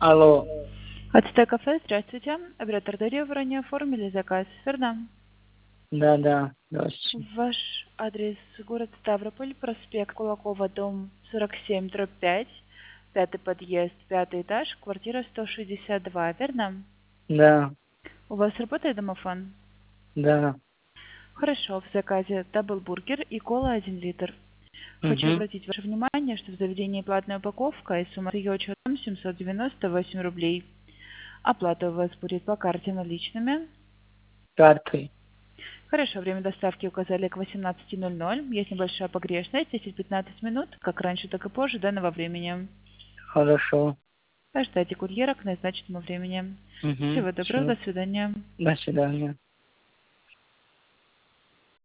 Алло. Ацтек кафе, здравствуйте. Оператор Дарья, вы ранее оформили заказ, верно? Да, здравствуйте. Ваш адрес город Ставрополь, проспект Кулакова, дом 47, дробь 5, пятый подъезд, пятый этаж, квартира 162, верно? Да, У вас работает домофон? да. Хорошо, в заказе даблбургер и кола 1 литр. Хочу Угу. обратить ваше внимание, что в заведении платная упаковка и сумма ее учетом 798 рублей. Оплата у вас будет по карте наличными. Картой. Хорошо, время доставки указали к 18:00. Есть небольшая погрешность, 10-15 минут, как раньше, так и позже данного времени. Хорошо. Ожидайте курьера к назначенному времени. Угу. Всего доброго, Все. до свидания. До свидания.